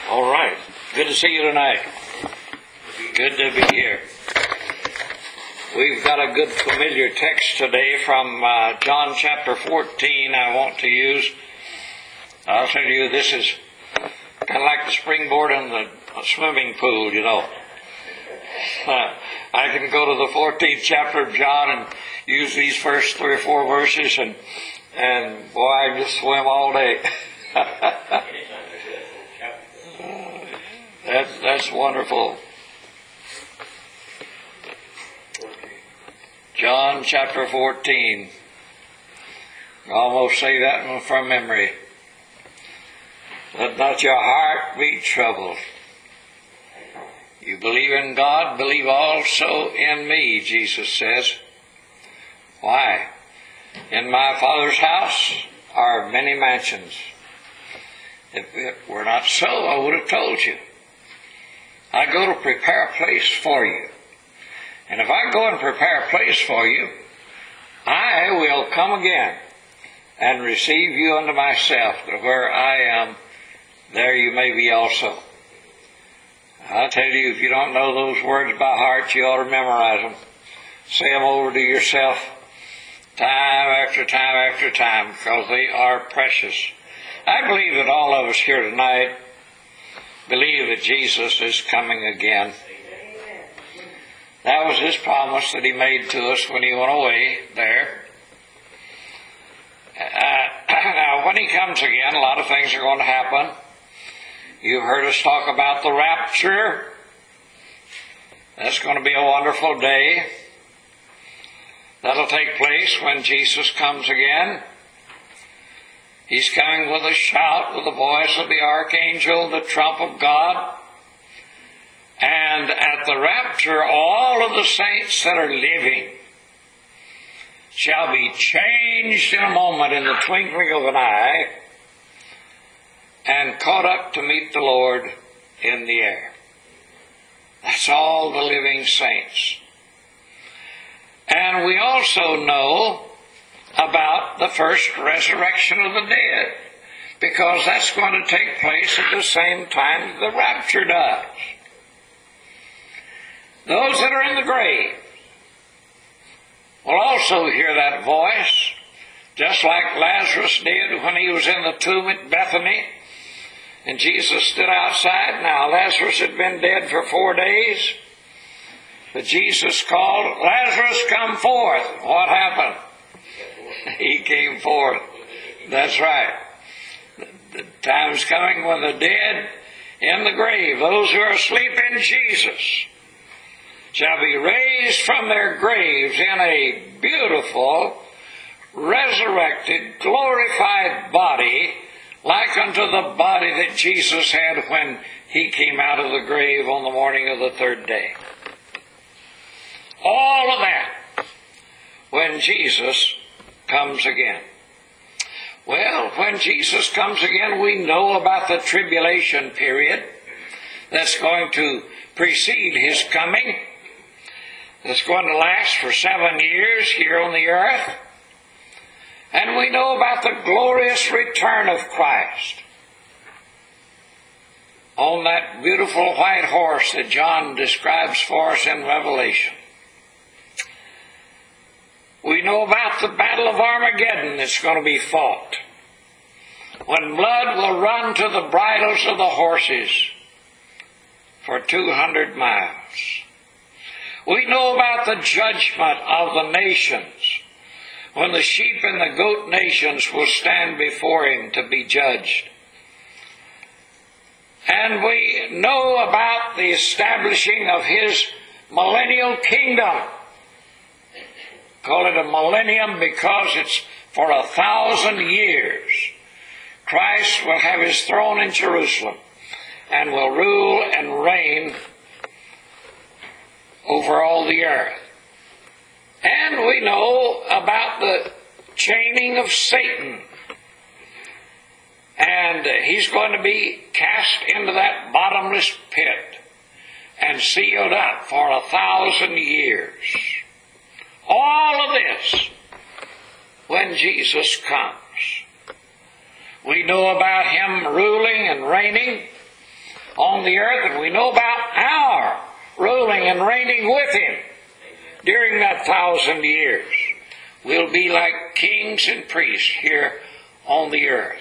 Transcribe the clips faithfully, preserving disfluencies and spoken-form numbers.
All right. Good to see you tonight. Good to be here. We've got a good familiar text today from uh, John chapter fourteen I want to use. I'll tell you, this is kind of like the springboard in the swimming pool, you know. Uh, I can go to the fourteenth chapter of John and use these first three or four verses, and, and boy, I can just swim all day. That's, that's wonderful. John chapter fourteen. I almost say that one from memory. Let not your heart be troubled. You believe in God, believe also in me, Jesus says. Why? In my Father's house are many mansions. If it were not so, I would have told you. I go to prepare a place for you. And if I go and prepare a place for you, I will come again and receive you unto myself, that where I am, there you may be also. I'll tell you, if you don't know those words by heart, you ought to memorize them. Say them over to yourself time after time after time, because they are precious. I believe that all of us here tonight believe that Jesus is coming again. That was his promise that he made to us when he went away there. Uh, now, when he comes again, a lot of things are going to happen. You've heard us talk about the rapture. That's going to be a wonderful day. That'll take place when Jesus comes again. He's coming with a shout, with the voice of the archangel, the trump of God. And at the rapture, all of the saints that are living shall be changed in a moment, in the twinkling of an eye, and caught up to meet the Lord in the air. That's all the living saints. And we also know about the first resurrection of the dead, because that's going to take place at the same time the rapture does. Those that are in the grave will also hear that voice, just like Lazarus did when he was in the tomb at Bethany, and Jesus stood outside. Now, Lazarus had been dead for four days, but Jesus called, "Lazarus, come forth." What happened? He came forth. That's right. The time's coming when the dead in the grave, those who are asleep in Jesus, shall be raised from their graves in a beautiful, resurrected, glorified body, like unto the body that Jesus had when he came out of the grave on the morning of the third day. All of that when Jesus comes again. Well, when Jesus comes again, we know about the tribulation period that's going to precede his coming. That's going to last for seven years here on the earth. And we know about the glorious return of Christ on that beautiful white horse that John describes for us in Revelation. We know about the battle of Armageddon that's going to be fought, when blood will run to the bridles of the horses for two hundred miles. We know about the judgment of the nations, when the sheep and the goat nations will stand before him to be judged. And we know about the establishing of his millennial kingdom. Call it a millennium because it's for a thousand years. Christ will have his throne in Jerusalem and will rule and reign over all the earth. And we know about the chaining of Satan. And he's going to be cast into that bottomless pit and sealed up for a thousand years. All of this when Jesus comes. We know about him ruling and reigning on the earth, and we know about our ruling and reigning with Him during that thousand years. We'll be like kings and priests here on the earth.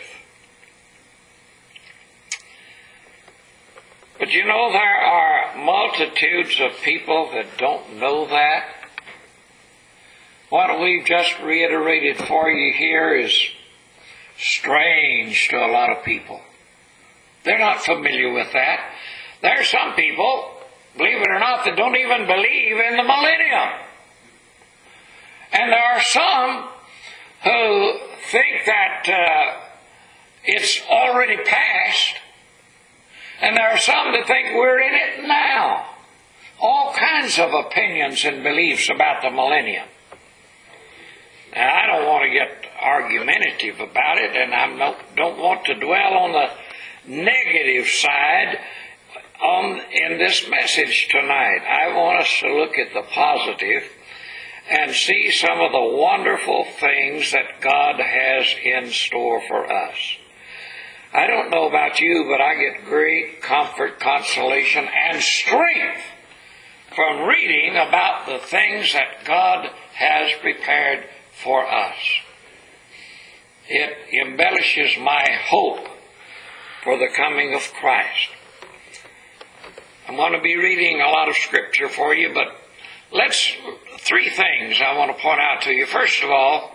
But you know, there are multitudes of people that don't know that. What we've just reiterated for you here is strange to a lot of people. They're not familiar with that. There are some people, believe it or not, that don't even believe in the millennium. And there are some who think that uh, it's already passed. And there are some that think we're in it now. All kinds of opinions and beliefs about the millennium. Now, I don't want to get argumentative about it, and I don't want to dwell on the negative side on, in this message tonight. I want us to look at the positive and see some of the wonderful things that God has in store for us. I don't know about you, but I get great comfort, consolation, and strength from reading about the things that God has prepared for us. It embellishes my hope for the coming of Christ. I'm going to be reading a lot of scripture for you, but let's, three things I want to point out to you. First of all,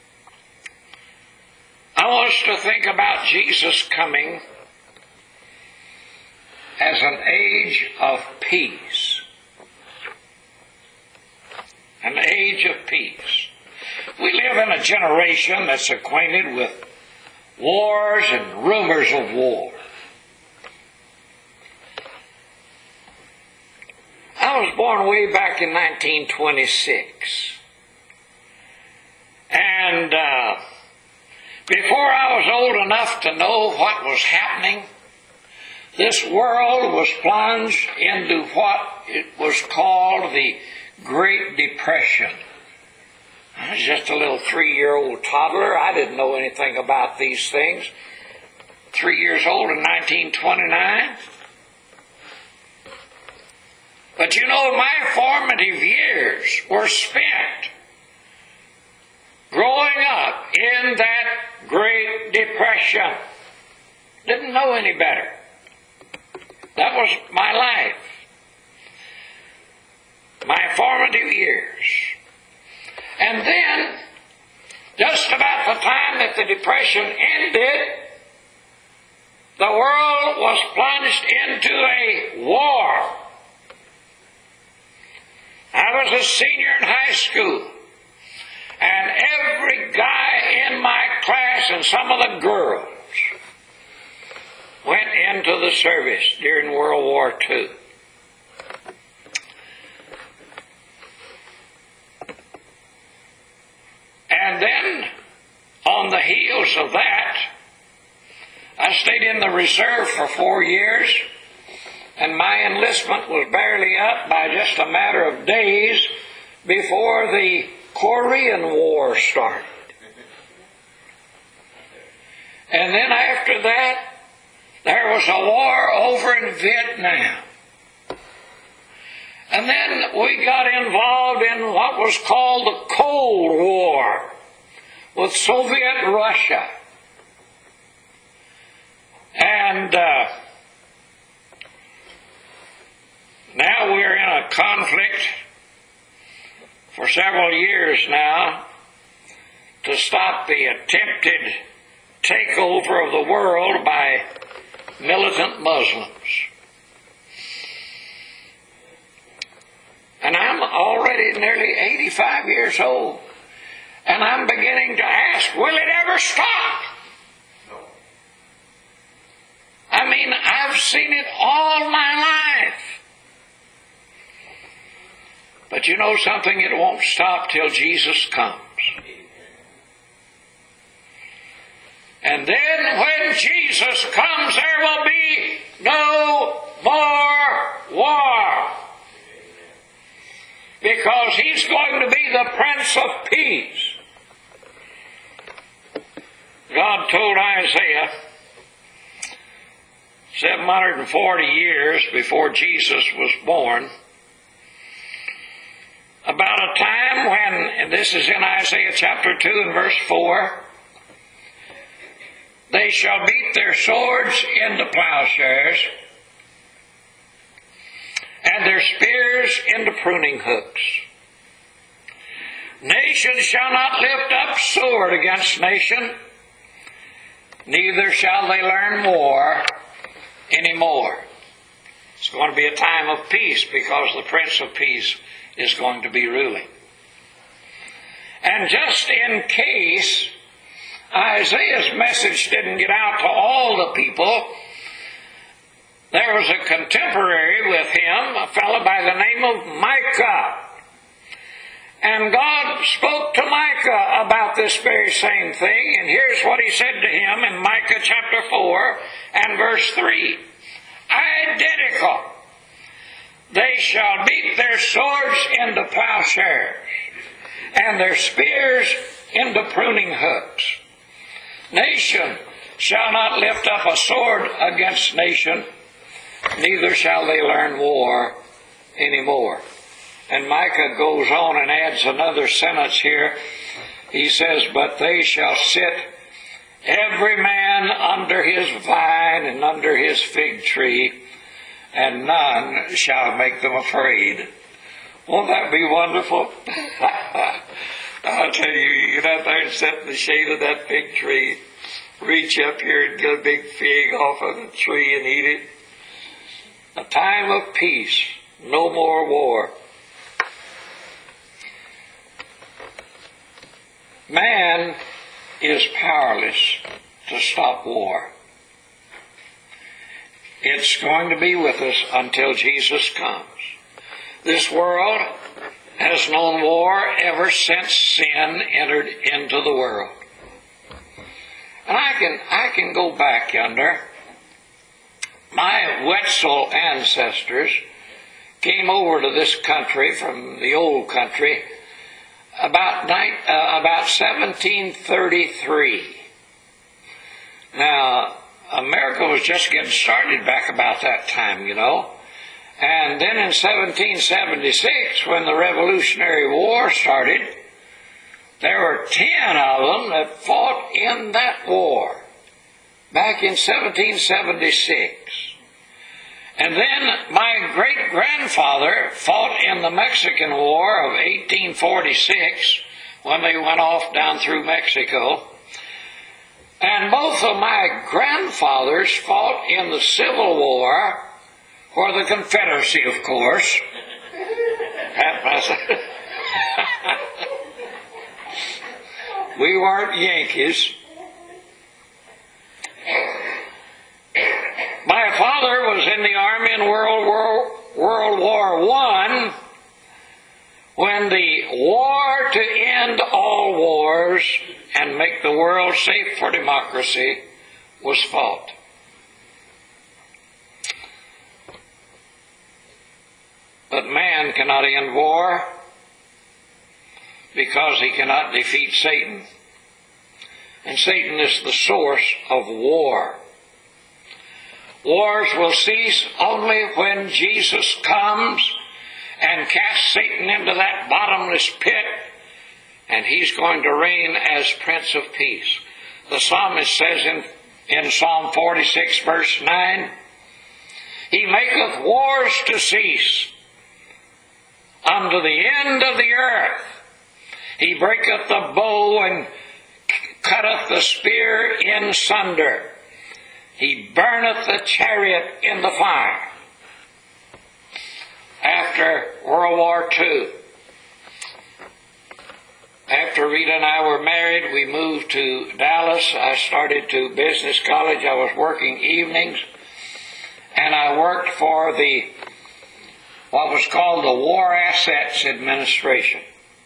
I want us to think about Jesus coming as an age of peace. An age of peace. We live in a generation that's acquainted with wars and rumors of war. I was born way back in nineteen twenty-six. And uh, before I was old enough to know what was happening, this world was plunged into what it was called the Great Depression. I was just a little three-year-old toddler. I didn't know anything about these things. Three years old in nineteen twenty-nine. But you know, my formative years were spent growing up in that Great Depression. Didn't know any better. That was my life. My formative years. And then, just about the time that the Depression ended, the world was plunged into a war. I was a senior in high school, and every guy in my class and some of the girls went into the service during World War Two. And then, on the heels of that, I stayed in the reserve for four years, and my enlistment was barely up by just a matter of days before the Korean War started. And then after that, there was a war over in Vietnam. And then we got involved in what was called the Cold War with Soviet Russia. And uh, now we're in a conflict for several years now to stop the attempted takeover of the world by militant Muslims. And I'm already nearly eighty-five years old, and I'm beginning to ask, will it ever stop? I mean, I've seen it all my life. But you know something? It won't stop till Jesus comes. And then when Jesus comes, there will be no more war. Because He's going to be the Prince of Peace. God told Isaiah, seven hundred forty years before Jesus was born, about a time when, and this is in Isaiah chapter two and verse four, they shall beat their swords into plowshares and their spears into pruning hooks. Nation shall not lift up sword against nation, neither shall they learn war anymore. It's going to be a time of peace because the Prince of Peace is going to be ruling. And just in case Isaiah's message didn't get out to all the people, there was a contemporary with him, a fellow by the name of Micah. And God spoke to Micah about this very same thing, and here's what he said to him in Micah chapter four and verse three. Identical. They shall beat their swords into plowshares, and their spears into pruning hooks. Nation shall not lift up a sword against nation, neither shall they learn war anymore. And Micah goes on and adds another sentence here. He says, but they shall sit every man under his vine and under his fig tree, and none shall make them afraid. Won't that be wonderful? I'll tell you, you get out there and sit in the shade of that fig tree, reach up here and get a big fig off of the tree and eat it. A time of peace, no more war. Man is powerless to stop war. It's going to be with us until Jesus comes. This world has known war ever since sin entered into the world. And I can I can go back yonder. My Wetzel ancestors came over to this country from the old country about night, uh, about seventeen thirty-three. Now, America was just getting started back about that time, you know. And then in seventeen seventy-six, when the Revolutionary War started, there were ten of them that fought in that war back in seventeen seventy-six. And then my great-grandfather fought in the Mexican War of eighteen forty-six when they went off down through Mexico. And both of my grandfathers fought in the Civil War for the Confederacy, of course. We weren't Yankees. My father was in the Army in World War, World War One when the war to end all wars and make the world safe for democracy was fought. But man cannot end war because he cannot defeat Satan. And Satan is the source of war. Wars will cease only when Jesus comes and casts Satan into that bottomless pit, and he's going to reign as Prince of Peace. The psalmist says in, in Psalm forty-six, verse nine, He maketh wars to cease unto the end of the earth. He breaketh the bow and cutteth the spear in sunder. He burneth the chariot in the fire. After World War Two, after Rita and I were married, we moved to Dallas. I started to business college. I was working evenings, and I worked for the what was called the War Assets Administration.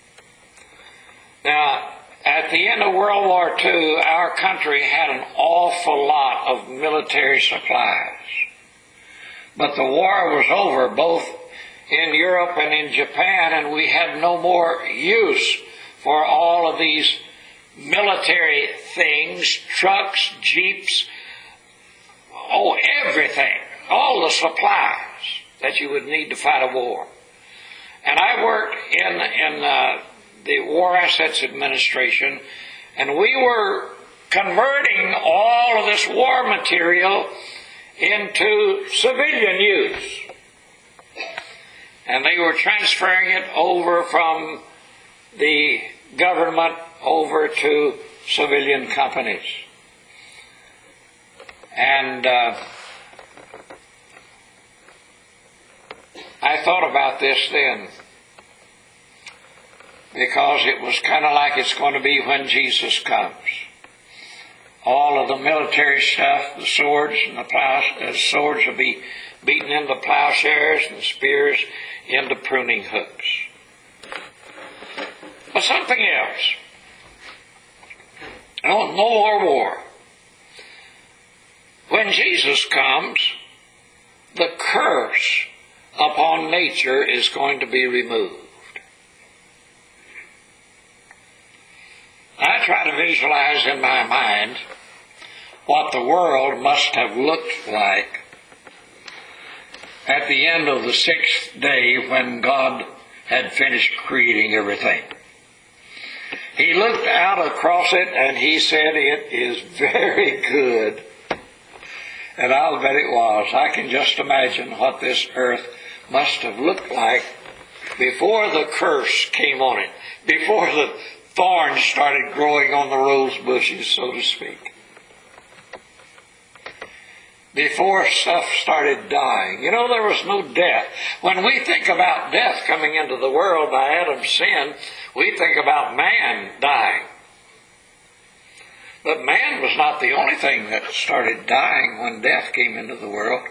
Now, at the end of World War Two, our country had an awful lot of military supplies. But the war was over both in Europe and in Japan, and we had no more use for all of these military things, trucks, jeeps, oh, everything, all the supplies that you would need to fight a war. And I worked in, in uh, the War Assets Administration, and we were converting all of this war material into civilian use. And they were transferring it over from the government over to civilian companies. And uh, I thought about this then, because it was kind of like it's going to be when Jesus comes. All of the military stuff, the swords and the plows, the swords will be beaten into plowshares and the spears into pruning hooks. But something else. No, no more war. When Jesus comes, the curse upon nature is going to be removed. I try to visualize in my mind what the world must have looked like at the end of the sixth day when God had finished creating everything. He looked out across it and he said, "It is very good." And I'll bet it was. I can just imagine what this earth must have looked like before the curse came on it, before the thorns started growing on the rose bushes, so to speak. Before stuff started dying. You know, there was no death. When we think about death coming into the world by Adam's sin, we think about man dying. But man was not the only thing that started dying when death came into the world.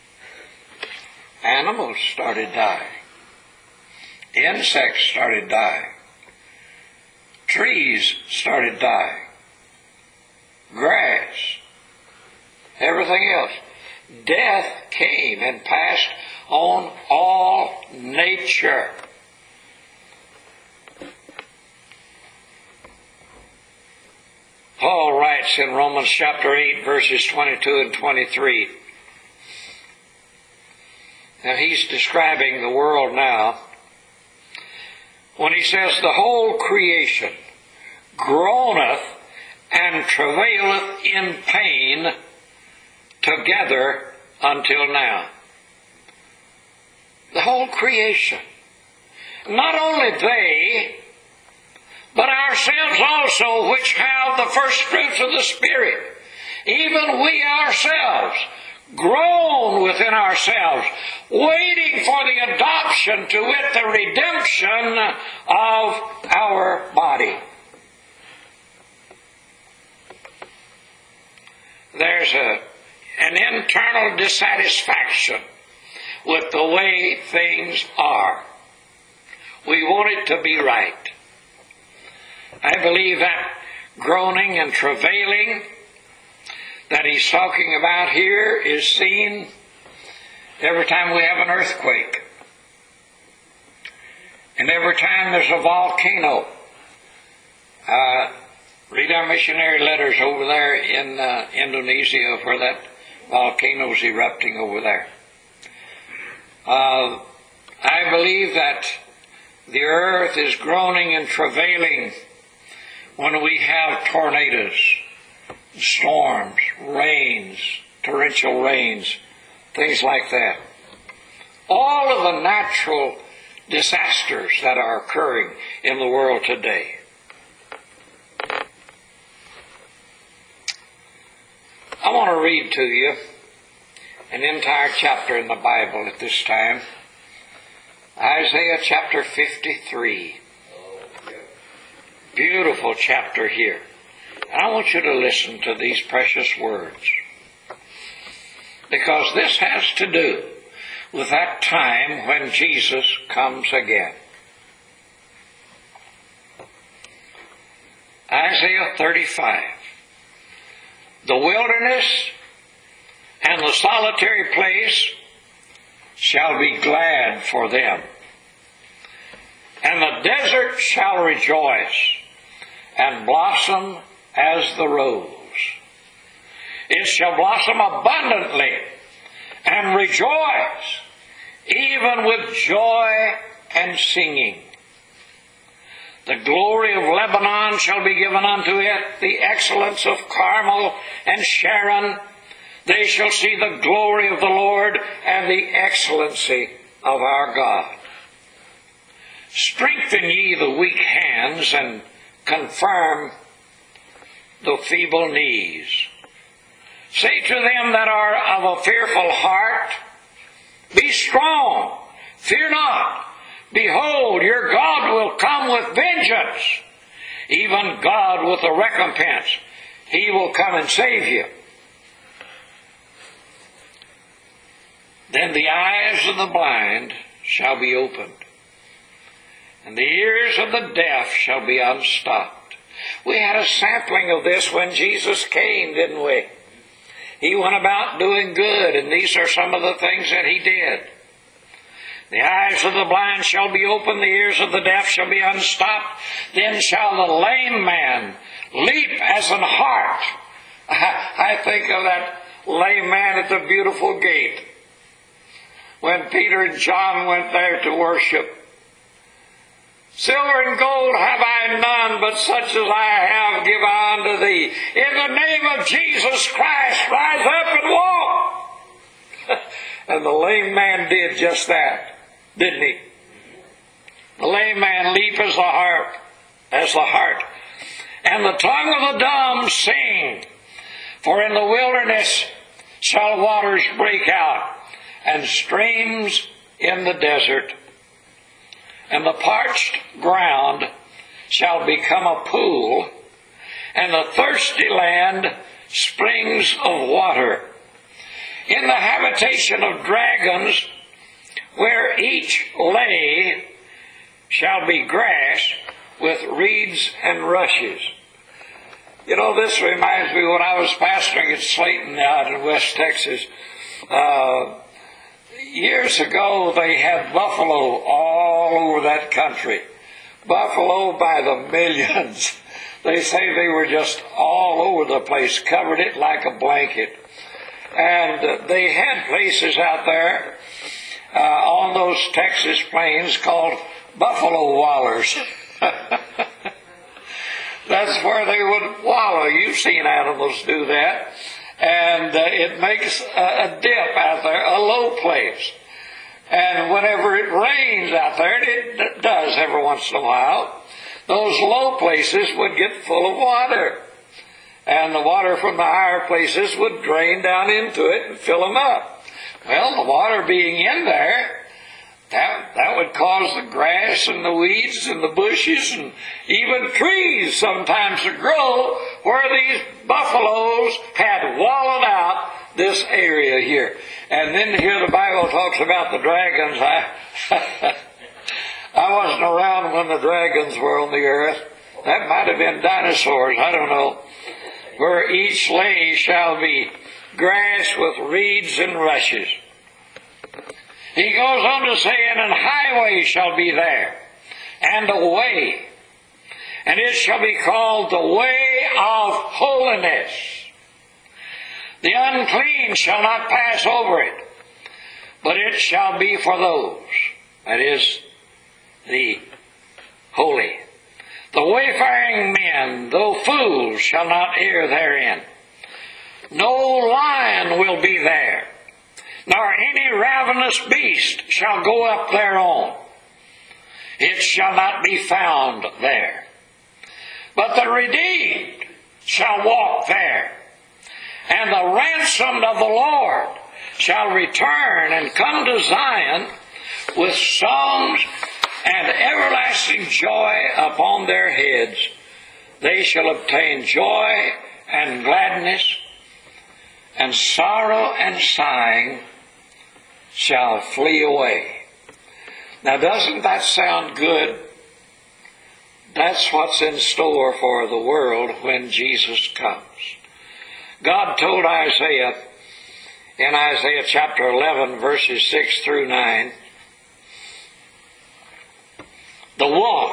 Animals started dying. Insects started dying. Trees started dying. Grass. Everything else. Death came and passed on all nature. Paul writes in Romans chapter eight, verses twenty-two and twenty-three. Now he's describing the world now. When he says, "The whole creation groaneth and travaileth in pain together until now." The whole creation. Not only they, but ourselves also, which have the first fruits of the Spirit. Even we ourselves groan within ourselves, waiting for the adoption, to wit, the redemption of our body. There's a, an internal dissatisfaction with the way things are. We want it to be right. I believe that groaning and travailing that he's talking about here is seen every time we have an earthquake, and every time there's a volcano. Uh, read our missionary letters over there in uh, Indonesia, where that volcano's erupting over there. Uh, I believe that the earth is groaning and travailing when we have tornadoes, storms, rains, torrential rains, things like that. All of the natural disasters that are occurring in the world today. I want to read to you an entire chapter in the Bible at this time. Isaiah chapter fifty-three. Beautiful chapter here. And I want you to listen to these precious words, because this has to do with that time when Jesus comes again. Isaiah thirty-five. The wilderness and the solitary place shall be glad for them, and the desert shall rejoice and blossom as the rose. It shall blossom abundantly and rejoice, even with joy and singing. The glory of Lebanon shall be given unto it, the excellence of Carmel and Sharon. They shall see the glory of the Lord and the excellency of our God. Strengthen ye the weak hands, and confirm the feeble knees. Say to them that are of a fearful heart, be strong, fear not. Behold, your God will come with vengeance, even God with a recompense. He will come and save you. Then the eyes of the blind shall be opened, and the ears of the deaf shall be unstopped. We had a sampling of this when Jesus came, didn't we? He went about doing good, and these are some of the things that he did. The eyes of the blind shall be opened, the ears of the deaf shall be unstopped. Then shall the lame man leap as an hart. I think of that lame man at the beautiful gate, when Peter and John went there to worship. Silver and gold have I none, but such as I have give I unto thee. In the name of Jesus Christ, rise up and walk. And the lame man did just that, didn't he? The lame man leaped as the hart, as the hart. And the tongue of the dumb sing. For in the wilderness shall waters break out, and streams in the desert. And the parched ground shall become a pool, and the thirsty land springs of water. In the habitation of dragons, where each lay shall be grass with reeds and rushes. You know, this reminds me when I was pastoring at Slayton out in West Texas. Uh, Years ago, they had buffalo all over that country. Buffalo by the millions. They say they were just all over the place, covered it like a blanket. And uh, they had places out there uh, on those Texas plains called buffalo wallers. That's where they would wallow. You've seen animals do that. And uh, it makes a, a dip out there, a low place. And whenever it rains out there, and it does every once in a while, those low places would get full of water. And the water from the higher places would drain down into it and fill them up. Well, the water being in there, that, that would cause the grass and the weeds and the bushes and even trees sometimes to grow where these buffaloes had wallowed out this area here. And then here the Bible talks about the dragons. I, I wasn't around when the dragons were on the earth. That might have been dinosaurs, I don't know. Where each lay shall be grass with reeds and rushes. He goes on to say, and an highway shall be there, and a way, and it shall be called the way of holiness. The unclean shall not pass over it, but it shall be for those, that is, the holy. The wayfaring men, though fools, shall not err therein. No lion will be there, nor any ravenous beast shall go up thereon. It shall not be found there. But the redeemed shall walk there, and the ransomed of the Lord shall return and come to Zion with songs and everlasting joy upon their heads. They shall obtain joy and gladness, and sorrow and sighing shall flee away. Now, doesn't that sound good? That's what's in store for the world when Jesus comes. God told Isaiah in Isaiah chapter eleven, verses six through nine, the wolf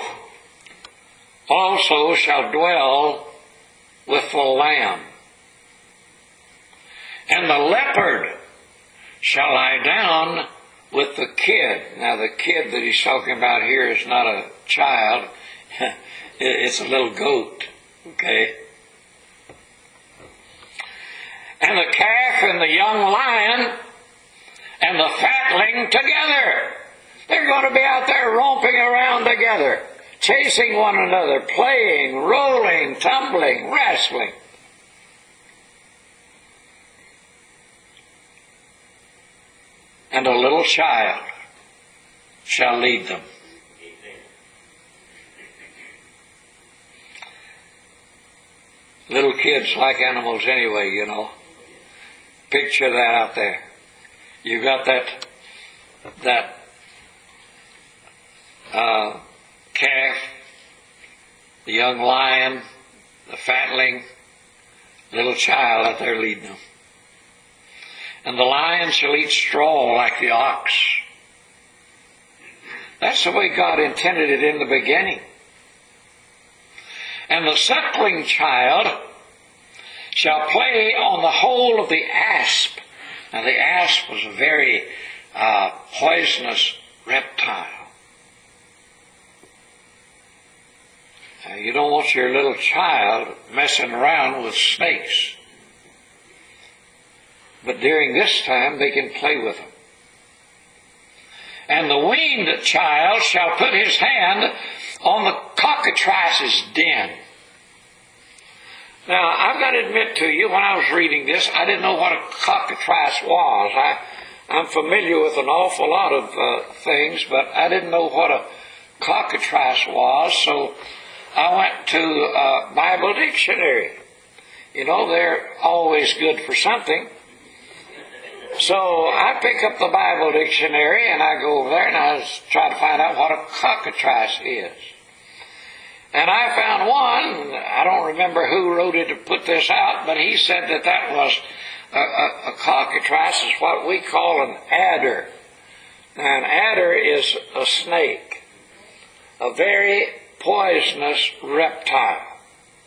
also shall dwell with the lamb, and the leopard shall lie down with the kid. Now the kid that he's talking about here is not a child. It's a little goat. Okay? And the calf and the young lion and the fatling together. They're going to be out there romping around together, chasing one another, playing, rolling, tumbling, wrestling. And a little child shall lead them. Little kids like animals anyway, you know. Picture that out there. You've got that that uh, calf, the young lion, the fatling, little child out there leading them. And the lion shall eat straw like the ox. That's the way God intended it in the beginning. And the suckling child shall play on the hole of the asp. Now the asp was a very uh, poisonous reptile. Now, you don't want your little child messing around with snakes. But during this time they can play with them. And the weaned child shall put his hand on the cockatrice's den. Now, I've got to admit to you, when I was reading this, I didn't know what a cockatrice was. I, I'm familiar with an awful lot of uh, things, but I didn't know what a cockatrice was, so I went to a Bible dictionary. You know, they're always good for something. So I pick up the Bible dictionary and I go over there and I try to find out what a cockatrice is. And I found one, I don't remember who wrote it to put this out, but he said that that was a, a, a cockatrice is what we call an adder. Now an adder is a snake, a very poisonous reptile.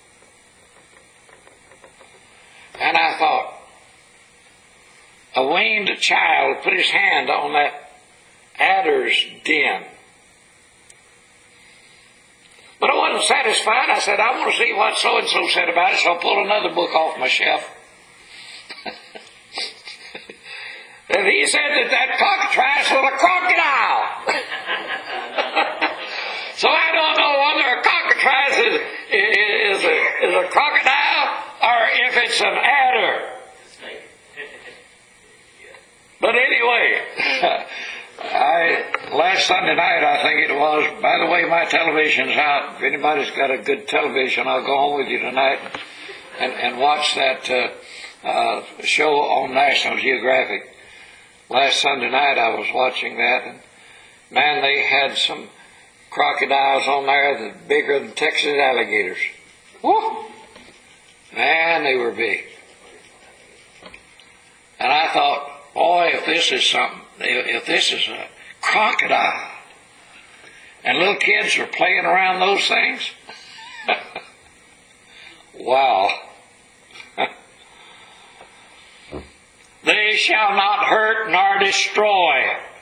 And I thought, a weaned child put his hand on that adder's den. But I wasn't satisfied. I said, I want to see what so-and-so said about it, so I pulled another book off my shelf. And he said that that cockatrice was a crocodile. So I don't know whether a cockatrice is, is, a, is a crocodile or if it's an adder. But anyway, I, last Sunday night, I think it was, by the way, my television's out. If anybody's got a good television, I'll go home with you tonight and, and watch that uh, uh, show on National Geographic. Last Sunday night, I was watching that, and man, they had some crocodiles on there that were bigger than Texas alligators. Woo! Man, they were big. And I thought, boy, if this is something, if this is a crocodile, and little kids are playing around those things, wow. They shall not hurt nor destroy